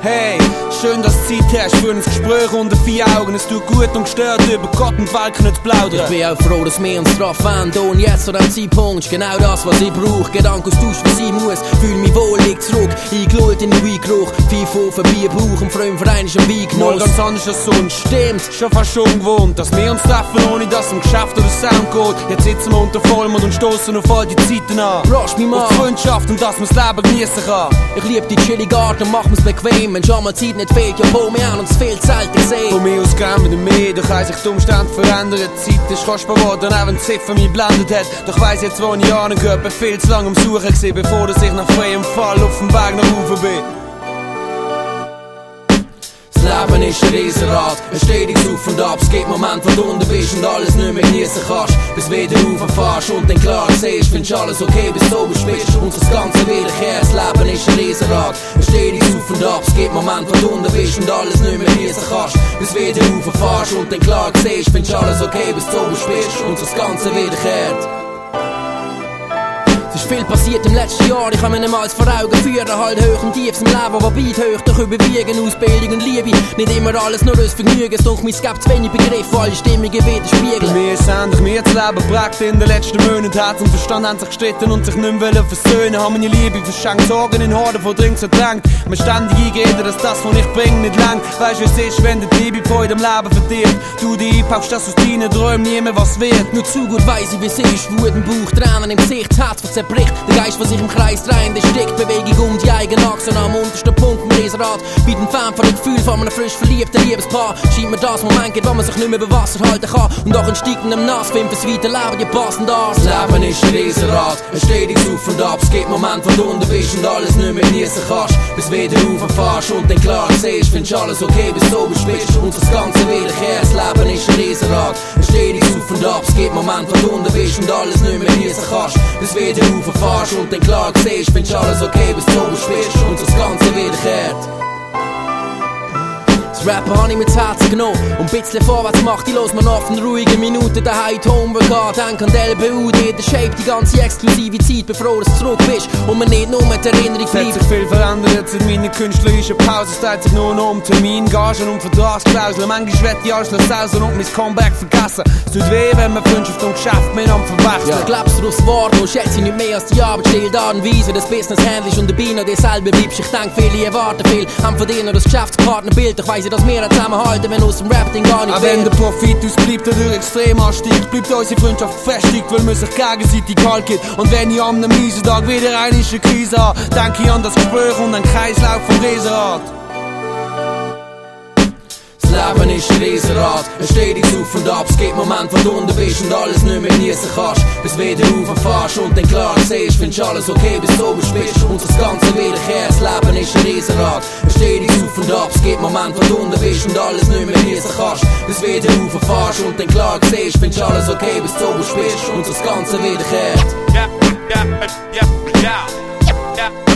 Hey, schön, dass du Zeit hast für ein Gespräch unter 4 Augen. Es tut gut und gestört, über Gott und Welt nicht zu plaudern. Ich bin auch froh, dass wir uns drauf wenden. Und jetzt zu dem Zeitpunkt ist genau das, was ich brauch. Gedankenaustausch, was ich muss. Fühl mich wohlig zurück, eingelullt in den Weingeruch. Pfeife auf ein Bierbuch, im Freund Verein ist ein Weingenuss. Mal ganz anders als sonst. Stimmt. Schon fast schon gewohnt, dass wir uns treffen, ohne dass es im Geschäft oder Sound geht. Jetzt sitzen wir unter Vollmond und stoßen auf all die Zeiten an. Prost, mein Mann. Auf die Freundschaft und dass man das Leben genießen kann. Ich lieb die chillige Art und mach mir's bequem. Wenn schon mal Zeit nicht fehlt, ja hol mich an und es fehlt selten gesehen. Von mir aus gern wieder mehr, doch haben sich die Umstände verändert. Die Zeit ist kostbar geworden, auch wenn die Ziffer mich blendet hat. Doch weiss jetzt, wo ich angehört, bin viel zu lange am Suchen gewesen, bevor ich nach freiem Fall auf dem Weg nach oben bin. Das Leben ist ein Riesenrad, ein stetiges Auf und Ab. Es gibt Momente, wo du unten bist und alles nicht mehr genießen kannst. Bis wieder rauffahrst und dann klar siehst, findest alles okay, bis du oben bist und das Ganze wiederkehrt. Das Leben ist ein Riesenrad, ein stetiges Auf und Ab. Es gibt Momente, wo du unten bist und alles nicht mehr genießen kannst. Bis wieder rauffahrst und dann klar siehst, findest alles okay, bis du oben bist und das Ganze wiederkehrt. Es ist viel passiert im letzten Jahr, ich kann mir nicht mal vor Augen führen. Halt hoch und tief im Leben, wobei hoch doch überwiegen. Ausbildung und Liebe, nicht immer alles nur das Vergnügen. Es doch, es gibt zu wenig Begriffe, alle Stimmungen widerspiegeln. Bei mir ist ähnlich, mir das Leben prägt in den letzten Monaten. Herz und Verstand haben sich gestritten und sich nicht mehr versöhnen. Haben meine Liebe verschenkt, Sorgen in Horden von Drinks ertränkt. Mir ständig eingeredet, dass das, was ich bringe, nicht langt. Weisst du, es ist, wenn die Liebe vor dem Leben verdirbt. Du dich einpackst, dass aus deinen Träumen nie mehr was wird. Nur zu gut weiss ich, wie es ist. Wut im Bauch, Tränen im Gesicht, das Herz, was zerbricht. Der Geist, der sich im Kreis dreht, der steckt Bewegung um die eigene Achse. Am untersten Punkt im Riesenrad. Wie ein Fan von dem Gefühl von einem frisch verliebten Liebespaar. Scheint mir das Moment geht, wo man sich nicht mehr über Wasser halten kann. Und auch in steigendem Nass finden fürs Weiterleben die passend an. Das Leben ist ein Riesenrad, ein stetiges Auf und Ab. Es gibt Momente, wo du unten bist und alles nicht mehr genießen kannst. Bis wieder rauffahrst und dann klar siehst, findest alles okay, bis du oben bist und das Ganze wiederkehrt. Das Leben ist ein Riesenrad, ein stetiges Auf und Ab. Es gibt Momente, wo du unten bist und alles nicht mehr genießen kannst. Bis wieder rauffahrst und dann klar siehst, findest alles okay, bis du oben bist und das Ganze wiederkehrt. Das Rappen habe ich mir zu Herzen genommen und ein bisschen vorwärts macht. Ich los mir nach den ruhigen Minuten daheim die Homework an. Denk an die LBUD, der Shape, die ganze exklusive Zeit, bevor du zurück bist und mir nicht nur mit der Erinnerung bleibt. Es hat sich viel verändert seit meiner künstlerischen Pause. Es dreht sich nur noch um Termin, Gagen und Vertragsklauseln. Manchmal wette ich alles sausen und mein Comeback vergessen. Es tut weh, wenn man Freundschaft und Geschäft miteinander verwechselt. Ja, glaubst du aufs Wort, wo schätze ich nicht mehr als die Arbeit stiehlt Art und Weise, das Business handelst und dabei noch dir selber bleibst. Ich denk, viele erwarten viel, haben von dir noch das Geschäftspartnerbild. Doch weiss ich, dass wir zusammenhalten, wenn aus dem Rap-Ding gar nicht will. Wenn der Profit ausbleibt oder extrem ansteigt, bleibt unsere Freundschaft gefestigt, weil man sich gegenseitig Halt gibt. Und wenn ich an einem miesen Tag wieder eine Krise habe, denke ich an das Gespräch und an den Kreislauf vom Riesenrad. Das Leben ist ein Riesenrad, ein stetiges Auf und Ab. Es gibt Momente, wo du unten bist und alles nicht mehr genießen kannst. Bis wieder rauffahrst und dann klar siehst, findest alles okay, bis du oben bist und das Ganze wiederkehrt. Das Leben ist ein Riesenrad, ein stetiges Auf und Ab. Es gibt Momente, wo du unten bist und alles nicht mehr genießen kannst. Bis wieder rauffahrst und dann klar siehst, findest alles okay, bis du oben bist und das Ganze wiederkehrt. Yeah.